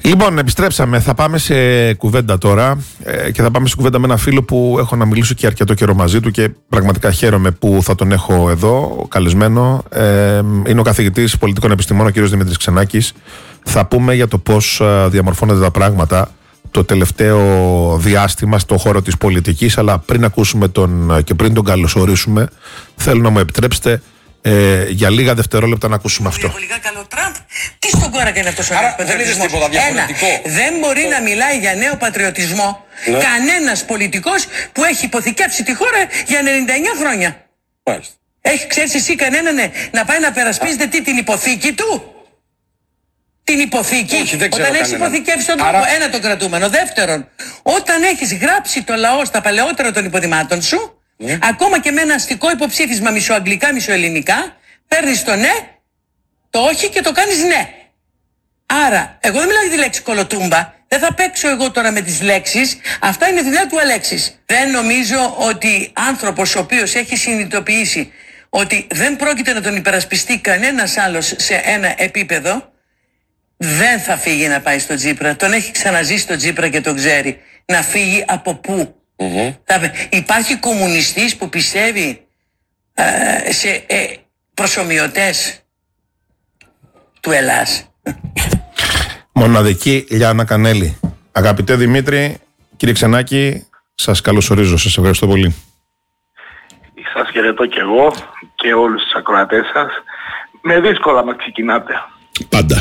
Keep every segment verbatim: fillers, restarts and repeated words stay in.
Λοιπόν, επιστρέψαμε. Θα πάμε σε κουβέντα τώρα ε, και θα πάμε σε κουβέντα με ένα φίλο που έχω να μιλήσω και αρκετό καιρό μαζί του και πραγματικά χαίρομαι που θα τον έχω εδώ καλεσμένο. Ε, είναι ο καθηγητής πολιτικών επιστημών, ο κ. Δημήτρης Ξενάκης. Θα πούμε για το πώς διαμορφώνονται τα πράγματα το τελευταίο διάστημα στο χώρο της πολιτικής, αλλά πριν ακούσουμε τον και πριν τον καλωσορίσουμε, θέλω να μου επιτρέψετε ε, για λίγα δευτερόλεπτα να ακούσουμε αυτό. Διαβολικά καλό Τραμπ. Τι στον κόρακα είναι αυτός ο νέος πατριωτισμός? Ένα, δεν μπορεί να μιλάει για νέο πατριωτισμό ναι. κανένας πολιτικός που έχει υποθηκεύσει τη χώρα για ενενήντα εννιά χρόνια. Μάλιστα. Έχει, ξέρεις εσύ κανέναν ναι, να πάει να περασπίζεται τι, την υποθήκη του? Την υποθήκη. Όχι, δεν όταν έχεις υποθηκεύσει τον Άρα... τόπο, ένα το κρατούμενο. Δεύτερον, όταν έχεις γράψει το λαό στα παλαιότερα των υποδημάτων σου, ναι. ακόμα και με ένα αστικό υποψήφισμα μισοαγγλικά, μισοελληνικά, παίρνεις το ναι, το όχι και το κάνεις ναι. Άρα, εγώ δεν μιλάω για τη λέξη κολοτούμπα. Δεν θα παίξω εγώ τώρα με τις λέξεις. Αυτά είναι δουλειά του Αλέξης. Δεν νομίζω ότι άνθρωπος ο οποίος έχει συνειδητοποιήσει ότι δεν πρόκειται να τον υπερασπιστεί κανένας άλλος σε ένα επίπεδο, δεν θα φύγει να πάει στο Τσίπρα. Τον έχει ξαναζήσει το Τσίπρα και τον ξέρει. Να φύγει από πού? Mm-hmm. Θα... Υπάρχει κομμουνιστής που πιστεύει ε, σε ε, προσομοιωτές του Ελλάς. Μοναδική Λιάννα Κανέλη. Αγαπητέ Δημήτρη, κύριε Ξενάκη, σας καλωσορίζω, σας ευχαριστώ πολύ. Σας χαιρετώ και εγώ και όλους τους ακροατές σας. Με δύσκολα μας ξεκινάτε. Πάντα.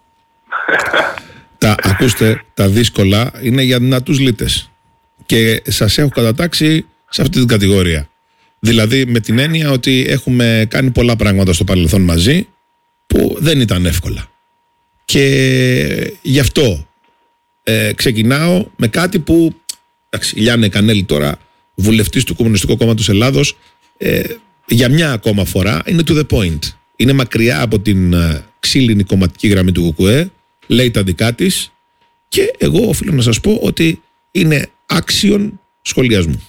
τα, ακούστε, τα δύσκολα είναι για δυνατούς λύτες. Και σας έχω κατατάξει σε αυτή την κατηγορία. Δηλαδή με την έννοια ότι έχουμε κάνει πολλά πράγματα στο παρελθόν μαζί που δεν ήταν εύκολα. Και γι' αυτό ε, ξεκινάω με κάτι που, εντάξει, η Λιάννα Κανέλη τώρα, βουλευτής του Κομμουνιστικού Κόμματος Ελλάδος, ε, για μια ακόμα φορά είναι to the point. Είναι μακριά από την ε, ξύλινη κομματική γραμμή του ΚΚΕ, λέει τα δικά της και εγώ οφείλω να σας πω ότι είναι άξιον σχολιασμού.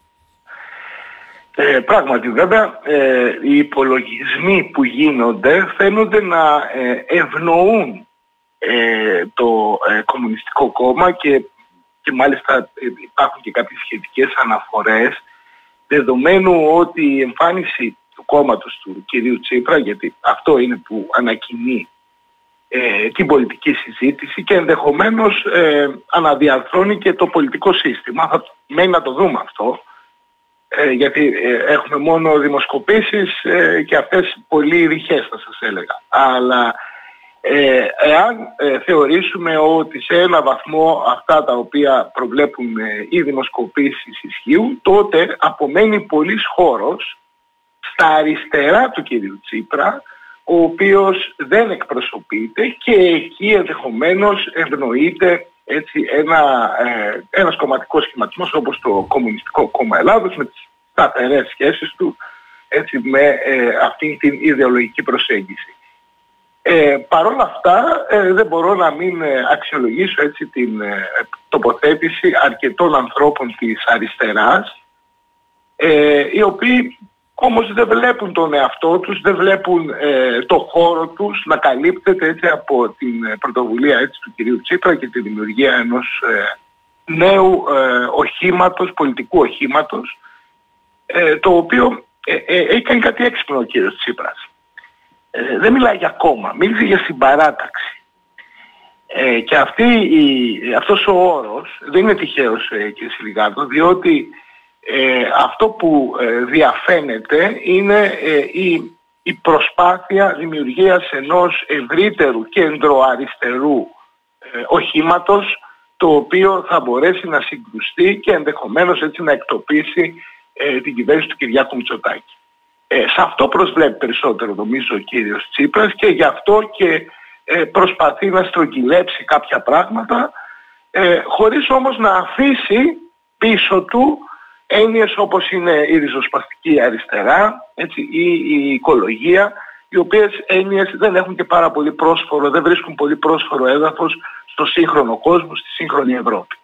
Ε, πράγματι βέβαια ε, οι υπολογισμοί που γίνονται φαίνονται να ε, ευνοούν ε, το ε, Κομμουνιστικό Κόμμα και, και μάλιστα ε, υπάρχουν και κάποιες σχετικές αναφορές, δεδομένου ότι η εμφάνιση του κόμματος του κυρίου Τσίπρα, γιατί αυτό είναι που ανακοινεί ε, την πολιτική συζήτηση και ενδεχομένως ε, αναδιαρθρώνει και το πολιτικό σύστημα. Θα μένει να το δούμε αυτό. Ε, γιατί ε, έχουμε μόνο δημοσκοπήσεις ε, και αυτές πολύ ρηχές θα σας έλεγα. Αλλά ε, εάν ε, θεωρήσουμε ότι σε ένα βαθμό αυτά τα οποία προβλέπουν ε, οι δημοσκοπήσεις ισχύουν, τότε απομένει πολύς χώρος στα αριστερά του κυρίου Τσίπρα, ο οποίος δεν εκπροσωπείται και εκεί ενδεχομένως ευνοείται έτσι, ένα, ε, ένας κομματικός σχηματισμός όπως το Κομμουνιστικό Κόμμα Ελλάδος με τις σταθερές σχέσεις του έτσι, με ε, αυτή την ιδεολογική προσέγγιση. Ε, Παρ' όλα αυτά ε, δεν μπορώ να μην ε, αξιολογήσω έτσι, την ε, τοποθέτηση αρκετών ανθρώπων της αριστεράς ε, οι οποίοι όμως δεν βλέπουν τον εαυτό τους, δεν βλέπουν ε, το χώρο τους να καλύπτεται έτσι, από την πρωτοβουλία έτσι, του κυρίου Τσίπρα και τη δημιουργία ενός ε, νέου ε, οχήματος, πολιτικού οχήματος, ε, το οποίο ε, ε, έχει κάνει κάτι έξυπνο ο κύριος Τσίπρας. Ε, δεν μιλάει για κόμμα, μίλησε για συμπαράταξη. Ε, και αυτή η, αυτός ο όρος δεν είναι τυχαίος ε, κύριε Σιλιγάρδο, διότι Ε, αυτό που ε, διαφαίνεται είναι ε, η, η προσπάθεια δημιουργίας ενός ευρύτερου κεντροαριστερού ε, οχήματος το οποίο θα μπορέσει να συγκρουστεί και ενδεχομένως έτσι να εκτοπίσει ε, την κυβέρνηση του Κυριάκου Μητσοτάκη. Ε, σε αυτό προσβλέπει περισσότερο νομίζω ο κύριος Τσίπρας και γι' αυτό και ε, προσπαθεί να στρογγυλέψει κάποια πράγματα ε, χωρίς όμως να αφήσει πίσω του έννοιες όπως είναι η ριζοσπαστική αριστερά έτσι, ή η οικολογία, οι οποίες έννοιες δεν έχουν και πάρα πολύ πρόσφορο, δεν βρίσκουν πολύ πρόσφορο έδαφος στο σύγχρονο κόσμο, στη σύγχρονη Ευρώπη.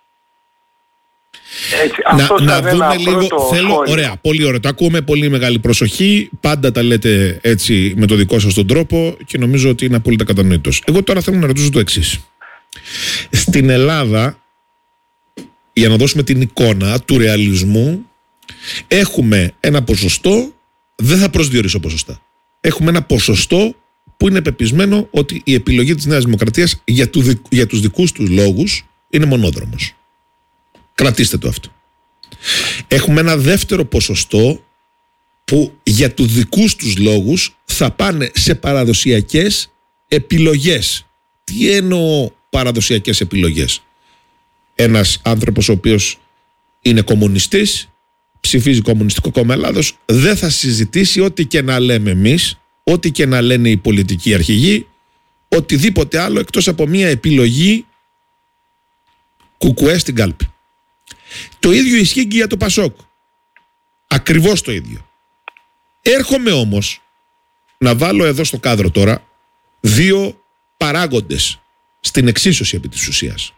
Έτσι, να να δούμε λίγο, θέλω, ωραία, πολύ ωραία, το ακούω με πολύ μεγάλη προσοχή, πάντα τα λέτε έτσι με το δικό σας τον τρόπο και νομίζω ότι είναι απόλυτα κατανοητός. Εγώ τώρα θέλω να ρωτήσω το εξής. Στην Ελλάδα, για να δώσουμε την εικόνα του ρεαλισμού, έχουμε ένα ποσοστό, δεν θα προσδιορίσω ποσοστά, έχουμε ένα ποσοστό που είναι πεπισμένο ότι η επιλογή της Νέας Δημοκρατίας για, του, για τους δικούς τους λόγους είναι μονόδρομος. Κρατήστε το αυτό. Έχουμε ένα δεύτερο ποσοστό που για τους δικούς τους λόγους θα πάνε σε παραδοσιακές επιλογές. Τι εννοώ παραδοσιακές επιλογές? Ένας άνθρωπος ο οποίος είναι κομμουνιστής, ψηφίζει Κομμουνιστικό Κόμμα Ελλάδος, δεν θα συζητήσει ό,τι και να λέμε εμείς, ό,τι και να λένε οι πολιτικοί αρχηγοί, οτιδήποτε άλλο εκτός από μια επιλογή κουκουέ στην κάλπη. Το ίδιο ισχύει και για το Πασόκ. Ακριβώς το ίδιο. Έρχομαι όμως να βάλω εδώ στο κάδρο τώρα δύο παράγοντες στην εξίσωση επί της ουσίας.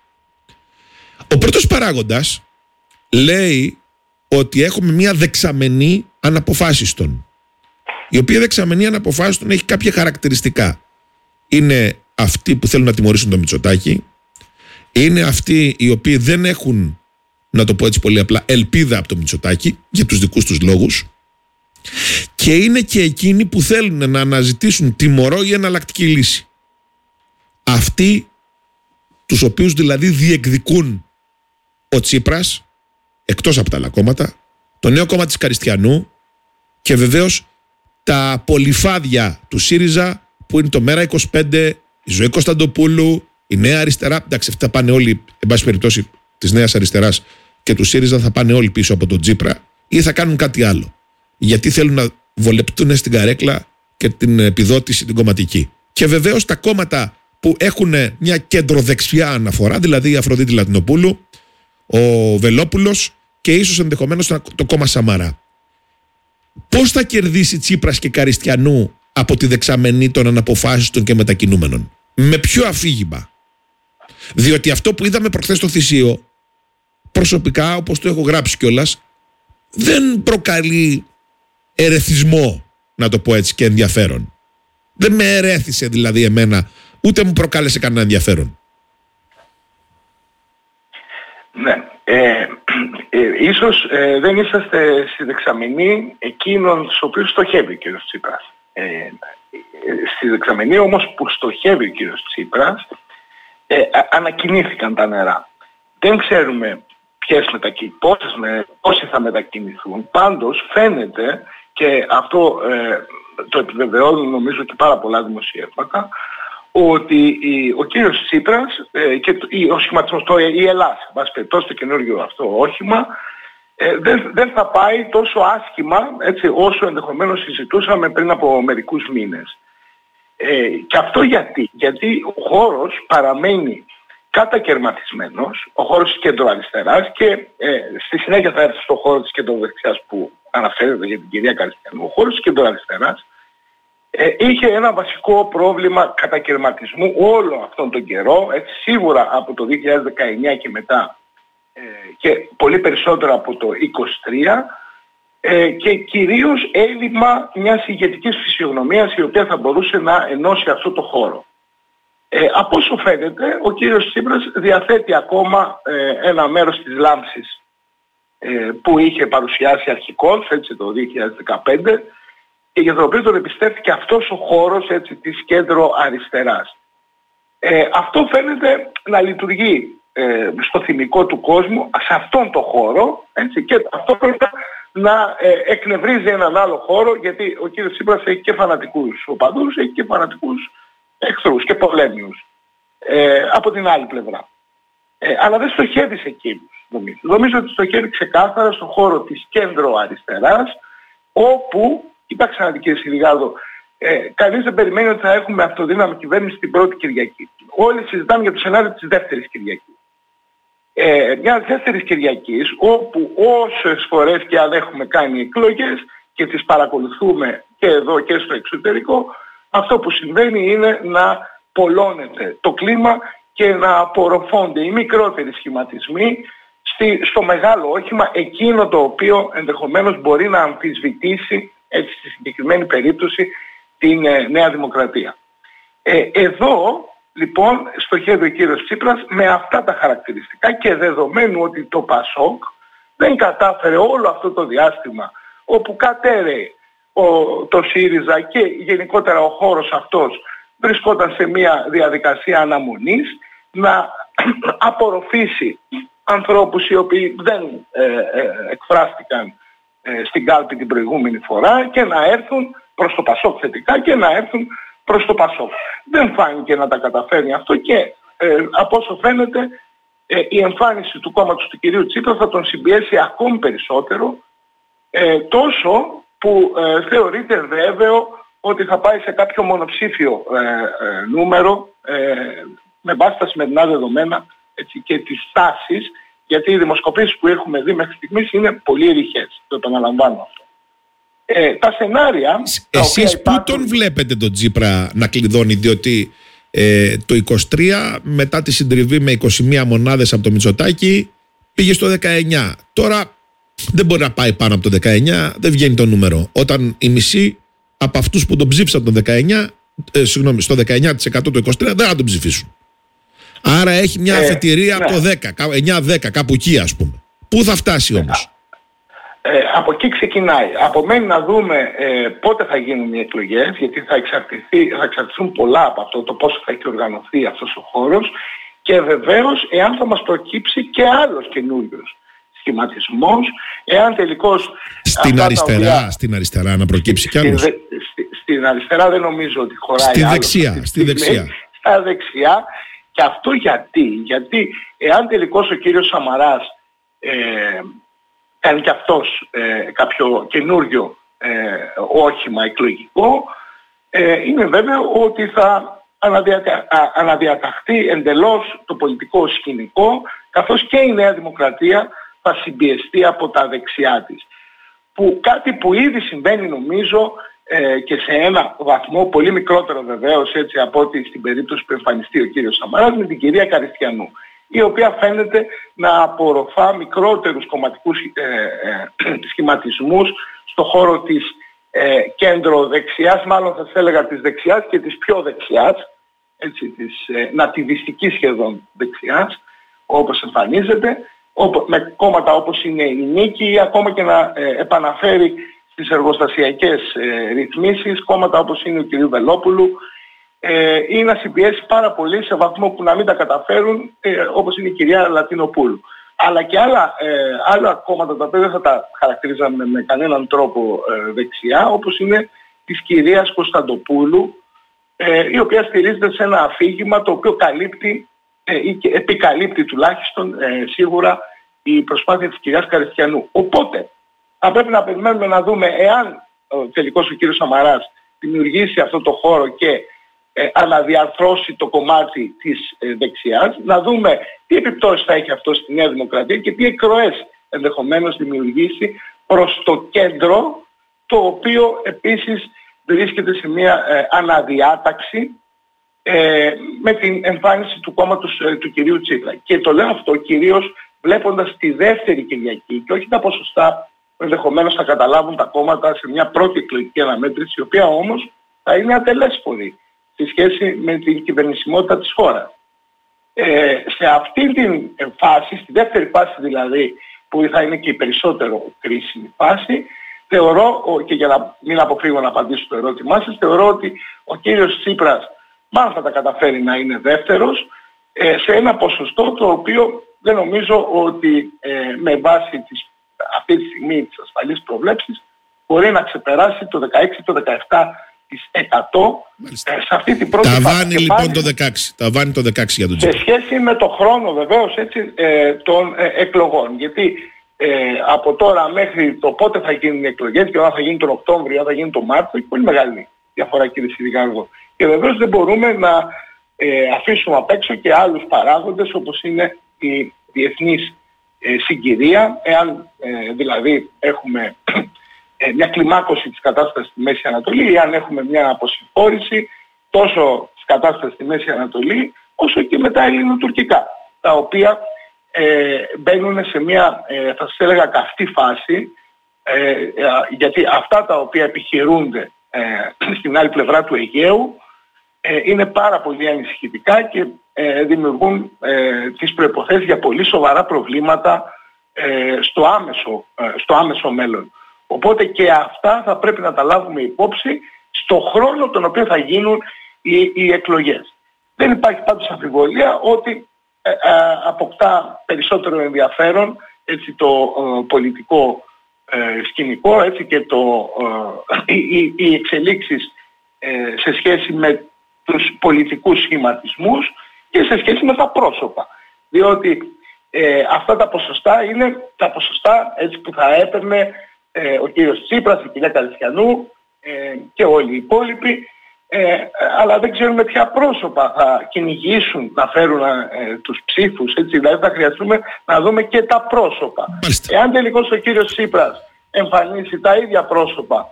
Ο πρώτος παράγοντας λέει ότι έχουμε μια δεξαμενή αναποφάσιστον, η οποία δεξαμενή αναποφάσιστον έχει κάποια χαρακτηριστικά. Είναι αυτοί που θέλουν να τιμωρήσουν το Μητσοτάκη, είναι αυτοί οι οποίοι δεν έχουν, να το πω έτσι πολύ απλά, ελπίδα από το Μητσοτάκη για τους δικούς τους λόγους, και είναι και εκείνοι που θέλουν να αναζητήσουν τιμωρό ή εναλλακτική λύση. Αυτοί τους οποίους δηλαδή διεκδικούν ο Τσίπρας, εκτός από τα άλλα κόμματα, το νέο κόμμα της Καριστιανού και βεβαίως τα πολυφάδια του ΣΥΡΙΖΑ που είναι το Μέρα είκοσι πέντε, η Ζωή Κωνσταντοπούλου, η Νέα Αριστερά. Εντάξει, αυτά θα πάνε όλοι, εν πάση περιπτώσει, της Νέας Αριστεράς και του ΣΥΡΙΖΑ θα πάνε όλοι πίσω από τον Τσίπρα, ή θα κάνουν κάτι άλλο. Γιατί θέλουν να βολεπτούν στην καρέκλα και την επιδότηση την κομματική. Και βεβαίως τα κόμματα που έχουν μια κεντροδεξιά αναφορά, δηλαδή η Αφροδίτη Λατινοπούλου, ο Βελόπουλος και ίσως ενδεχομένως το κόμμα Σαμαρά. Πώς θα κερδίσει Τσίπρας και Καριστιανού από τη δεξαμενή των αναποφάσιστων και μετακινούμενων? Με ποιο αφήγημα? Διότι αυτό που είδαμε προχθές στο Θησίο, προσωπικά, όπως το έχω γράψει κιόλας, δεν προκαλεί ερεθισμό, να το πω έτσι, και ενδιαφέρον. Δεν με ερέθησε δηλαδή εμένα, ούτε μου προκάλεσε κανένα ενδιαφέρον. Ναι. Ε, ε, ίσως ε, δεν είσαστε στη δεξαμενή εκείνων στους οποίους στοχεύει ο κ. Τσίπρας. Ε, ε, στη δεξαμενή όμως που στοχεύει ο κ. Τσίπρας ε, α, ανακοινήθηκαν τα νερά. Δεν ξέρουμε ποιες μετακι... πόσες με... πόσοι θα μετακινηθούν. Πάντως φαίνεται, και αυτό ε, το επιβεβαιώνουν νομίζω και πάρα πολλά δημοσιεύματα, ότι ο κύριος Τσίπρας ε, και ο σχηματισμός, το, η Ελλάδα, βάση περιπτώσει το καινούργιο αυτό όχημα, ε, δεν, δεν θα πάει τόσο άσχημα, έτσι, όσο ενδεχομένως συζητούσαμε πριν από μερικούς μήνες. Ε, και αυτό γιατί? Γιατί ο χώρος παραμένει κατακερματισμένος, ο χώρος της κεντροαριστεράς, και ε, στη συνέχεια θα έρθει στο χώρο της κεντροδεξιάς που αναφέρεται για την κυρία Καριστιανού. Ο χώρος της κεντροαριστεράς Ε, είχε ένα βασικό πρόβλημα κατακερματισμού όλο αυτόν τον καιρό, έτσι, σίγουρα από το δύο χιλιάδες δεκαεννιά και μετά ε, και πολύ περισσότερο από το είκοσι τρία, ε, και κυρίως έλλειμμα μιας ηγετικής φυσιογνωμίας η οποία θα μπορούσε να ενώσει αυτό το χώρο. Ε, από όσο φαίνεται, ο κύριος Τσίπρας διαθέτει ακόμα ε, ένα μέρος της λάμψης ε, που είχε παρουσιάσει αρχικώς, έτσι, το δύο χιλιάδες δεκαπέντε, και για το οποίο τον εμπιστεύτηκε αυτός ο χώρος, έτσι, της κέντρο αριστεράς. Ε, αυτό φαίνεται να λειτουργεί ε, στο θυμικό του κόσμου, σε αυτόν τον χώρο, έτσι, και αυτό πρέπει να ε, εκνευρίζει έναν άλλο χώρο, γιατί ο κύριος Τσίπρας έχει και φανατικούς οπαδούς, έχει και φανατικούς εχθρούς και πολέμιους ε, από την άλλη πλευρά. Ε, αλλά δεν στοχεύει σε εκείνους, νομίζω. Νομίζω ότι στοχεύει ξεκάθαρα στον χώρο της κέντρο αριστεράς, όπου, κοιτάξτε να δει, κύριε Σιλιγάδο, ε, κανείς δεν περιμένει ότι θα έχουμε αυτοδύναμη κυβέρνηση την πρώτη Κυριακή. Όλοι συζητάνε για το σενάριο της δεύτερης Κυριακής. Ε, μια δεύτερης Κυριακής, όπου όσες φορές και αν έχουμε κάνει εκλογές και τις παρακολουθούμε και εδώ και στο εξωτερικό, αυτό που συμβαίνει είναι να πολλώνεται το κλίμα και να απορροφώνται οι μικρότεροι σχηματισμοί στη, στο μεγάλο όχημα, εκείνο το οποίο ενδεχομένως μπορεί να αμφισβητήσει, έτσι, στη συγκεκριμένη περίπτωση, την ε, Νέα Δημοκρατία. Ε, εδώ λοιπόν στοχεύει ο κύριος Τσίπρας με αυτά τα χαρακτηριστικά, και δεδομένου ότι το ΠΑΣΟΚ δεν κατάφερε όλο αυτό το διάστημα όπου κατέρεε ο, το ΣΥΡΙΖΑ και γενικότερα ο χώρος αυτός βρισκόταν σε μια διαδικασία αναμονής, να απορροφήσει ανθρώπους οι οποίοι δεν ε, ε, εκφράστηκαν ε, στην κάλπη την προηγούμενη φορά και να έρθουν προς το ΠΑΣΟΚ θετικά και να έρθουν προς το ΠΑΣΟΚ. Δεν φάνηκε να τα καταφέρνει αυτό και ε, από όσο φαίνεται ε, η εμφάνιση του κόμματος του κυρίου Τσίπρα θα τον συμπιέσει ακόμη περισσότερο, ε, τόσο που ε, θεωρείται βέβαιο ότι θα πάει σε κάποιο μονοψήφιο ε, ε, νούμερο ε, με βάση τα σημερινά δεδομένα, έτσι, και τις τάσεις, γιατί οι δημοσκοπήσεις που έχουμε δει μέχρι στιγμής είναι πολύ ρηχές, το επαναλαμβάνω αυτό. Ε, τα σενάρια... Εσείς υπάρχουν... πού τον βλέπετε τον Τσίπρα να κλειδώνει, διότι ε, το είκοσι τρία μετά τη συντριβή με είκοσι μία μονάδες από το Μητσοτάκη πήγε στο δεκαεννιά. Τώρα δεν μπορεί να πάει πάνω από το δεκαεννιά, δεν βγαίνει το νούμερο. Όταν η μισή από αυτούς που τον ψήφισαν το δεκαεννιά, ε, συγγνώμη, στο δεκαεννιά τοις εκατό το είκοσι τρία δεν θα τον ψηφίσουν. Άρα έχει μια ε, αφετηρία ναι. από το δέκα, εννιά δέκα, κάπου εκεί ας πούμε. Πού θα φτάσει όμως? Ε, από εκεί ξεκινάει. Απομένει να δούμε ε, πότε θα γίνουν οι εκλογές, γιατί θα, εξαρτηθεί, θα εξαρτηθούν πολλά από αυτό, το πώς θα έχει οργανωθεί αυτός ο χώρος, και βεβαίως εάν θα μας προκύψει και άλλος καινούριος σχηματισμός, εάν τελικώς... Στην αριστερά, οποία... στην αριστερά να προκύψει κι άλλος. Στην, στη, στην αριστερά δεν νομίζω ότι χωράει στη άλλος. Δεξιά, στη, στη δεξιά. Στα δεξιά. Και αυτό γιατί, γιατί εάν τελικώς ο κύριος Σαμαράς ε, κάνει και αυτός ε, κάποιο καινούριο ε, όχημα εκλογικό, ε, είναι βέβαιο ότι θα αναδιατα... αναδιαταχθεί εντελώς το πολιτικό σκηνικό, καθώς και η Νέα Δημοκρατία θα συμπιεστεί από τα δεξιά της. Που κάτι που ήδη συμβαίνει νομίζω ε, και σε ένα βαθμό πολύ μικρότερο βεβαίως, έτσι, από ότι στην περίπτωση που εμφανιστεί ο κύριος Σαμαράς με την κυρία Καριστιανού, η οποία φαίνεται να απορροφά μικρότερους κομματικούς ε, ε, σχηματισμούς στο χώρο της ε, κέντρο-δεξιάς, μάλλον θα σας έλεγα της δεξιάς και της πιο δεξιάς, έτσι, της ε, νατιβιστικής σχεδόν δεξιάς, όπως εμφανίζεται, με κόμματα όπως είναι η Νίκη, ή ακόμα και να ε, επαναφέρει στις εργοστασιακές ε, ρυθμίσεις κόμματα όπως είναι ο κ. Βελόπουλου, ε, ή να συμπιέσει πάρα πολύ σε βαθμό που να μην τα καταφέρουν, ε, όπως είναι η κυρία Λατινοπούλου. Αλλά και άλλα, ε, άλλα κόμματα τα οποία δεν θα τα χαρακτηρίζαμε με κανέναν τρόπο ε, δεξιά, όπως είναι της κυρίας Κωνσταντοπούλου, ε, η οποία στηρίζεται σε ένα αφήγημα το οποίο καλύπτει ε, ή και επικαλύπτει τουλάχιστον ε, σίγουρα η προσπάθεια της κυρίας Καριστιανού. Οπότε θα πρέπει να περιμένουμε να δούμε εάν ο τελικός ο κύριος Σαμαράς δημιουργήσει αυτό το χώρο και ε, αναδιαρθρώσει το κομμάτι της ε, δεξιάς, να δούμε τι επιπτώσεις θα έχει αυτό στη Νέα Δημοκρατία και τι εκροές ενδεχομένως δημιουργήσει προς το κέντρο, το οποίο επίσης βρίσκεται σε μια ε, αναδιάταξη ε, με την εμφάνιση του κόμματος ε, του κυρίου Τσίπρα. Και το λέω αυτό κυρίως βλέποντας τη δεύτερη Κυριακή και όχι τα ποσοστά που ενδεχομένως θα καταλάβουν τα κόμματα σε μια πρώτη εκλογική αναμέτρηση, η οποία όμως θα είναι ατελέσπορη σε σχέση με την κυβερνησιμότητα της χώρας. Ε, σε αυτή την φάση, στη δεύτερη φάση δηλαδή, που θα είναι και η περισσότερο κρίσιμη φάση, θεωρώ, και για να μην αποφύγω να απαντήσω το ερώτημά σας, θεωρώ ότι ο κύριος Τσίπρας μάλλον θα τα καταφέρει να είναι δεύτερος, ε, σε ένα ποσοστό το οποίο δεν νομίζω ότι ε, με βάση τις, αυτή τη στιγμή τις ασφαλείς προβλέψεις μπορεί να ξεπεράσει το δεκαέξι το δεκαεπτά τοις εκατό ε, σε αυτή την πρώτη φάση. Ταβάνι λοιπόν το δεκαέξι, ταβάνι το δεκαέξι για τον Τσίπρα. Σε σχέση με το χρόνο βεβαίως, έτσι, ε, των ε, εκλογών. Γιατί ε, από τώρα μέχρι το πότε θα γίνουν οι εκλογές και αν θα γίνει τον Οκτώβριο, αν θα γίνει τον Μάρτιο, έχει πολύ μεγάλη διαφορά, κύριε Σιδηγάργο. Και βεβαίως δεν μπορούμε να ε, αφήσουμε απ' έξω και άλλους παράγοντες όπως είναι η διεθνής ε, συγκυρία, εάν ε, δηλαδή έχουμε ε, μια κλιμάκωση της κατάστασης στη Μέση Ανατολή ή αν έχουμε μια αποσυμφόρηση τόσο της κατάστασης στη Μέση Ανατολή όσο και με τα ελληνοτουρκικά, τα οποία ε, μπαίνουν σε μια ε, θα σας έλεγα καυτή φάση, ε, ε, γιατί αυτά τα οποία επιχειρούνται ε, στην άλλη πλευρά του Αιγαίου ε, είναι πάρα πολύ ανησυχητικά και ε, δημιουργούν ε, τις προϋποθέσεις για πολύ σοβαρά προβλήματα ε, στο, άμεσο, ε, στο άμεσο μέλλον. Οπότε και αυτά θα πρέπει να τα λάβουμε υπόψη στο χρόνο τον οποίο θα γίνουν οι, οι εκλογές. Δεν υπάρχει πάντως αμφιβολία ότι ε, ε, αποκτά περισσότερο ενδιαφέρον έτσι, το ε, πολιτικό ε, σκηνικό, έτσι, και το, ε, οι, οι εξελίξεις ε, σε σχέση με τους πολιτικούς σχηματισμούς και σε σχέση με τα πρόσωπα. Διότι ε, αυτά τα ποσοστά είναι τα ποσοστά έτσι, που θα έπαιρνε ε, ο κύριος Τσίπρας, η κυρία Καριστιανού ε, και όλοι οι υπόλοιποι, ε, αλλά δεν ξέρουμε ποια πρόσωπα θα κυνηγήσουν να φέρουν ε, τους ψήφους. Έτσι, δηλαδή θα χρειαστούμε να δούμε και τα πρόσωπα. Μάλιστα. Εάν τελικώς ο κύριος Τσίπρας εμφανίσει τα ίδια πρόσωπα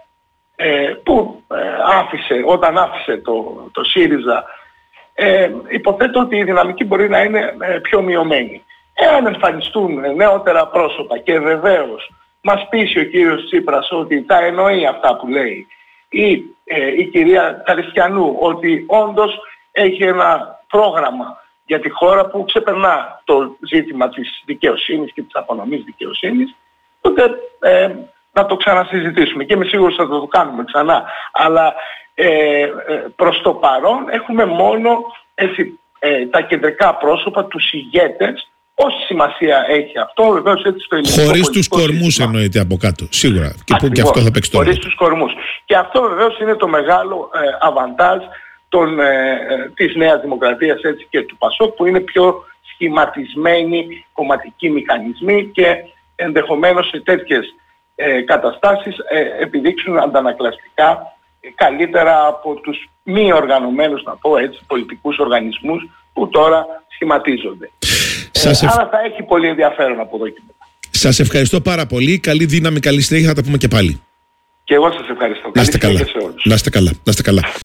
ε, που ε, άφησε όταν άφησε το, το ΣΥΡΙΖΑ, ε, υποθέτω ότι η δυναμική μπορεί να είναι ε, πιο μειωμένη. Εάν εμφανιστούν νεότερα πρόσωπα και βεβαίως μας πείσει ο κύριος Τσίπρας ότι τα εννοεί αυτά που λέει, ή ε, η κυρία Καριστιανού ότι όντως έχει ένα πρόγραμμα για τη χώρα που ξεπερνά το ζήτημα της δικαιοσύνης και της απονομής δικαιοσύνης, τότε ε, να το ξανασυζητήσουμε και είμαι σίγουρος ότι θα το κάνουμε ξανά. Αλλά ε, ε, προς το παρόν έχουμε μόνο έτσι, ε, τα κεντρικά πρόσωπα, τους ηγέτες. Όση σημασία έχει αυτό, βεβαίως έτσι στο ελληνικό. Χωρίς τους κορμούς εννοείται από κάτω, σίγουρα. Και που και αυτό θα παίξει το ρόλο. Χωρίς τους κορμούς. Και αυτό βεβαίως είναι το μεγάλο ε, αβαντάζ των, ε, ε, της Νέας Δημοκρατίας έτσι, και του ΠΑΣΟΚ, που είναι πιο σχηματισμένοι κομματικοί μηχανισμοί και ενδεχομένως σε τέτοιες ε, καταστάσεις ε, επιδείξουν αντανακλαστικά ε, καλύτερα από τους μη οργανωμένους, να πω έτσι, πολιτικούς οργανισμούς που τώρα σχηματίζονται. Σας Ε, ευ... Άρα θα έχει πολύ ενδιαφέρον από εδώ και μετά. Σας ευχαριστώ πάρα πολύ. Καλή δύναμη, καλή συνέχεια. Θα τα πούμε και πάλι. Και εγώ σας ευχαριστώ. Να είστε καλά. Να είστε καλά. Να είστε καλά.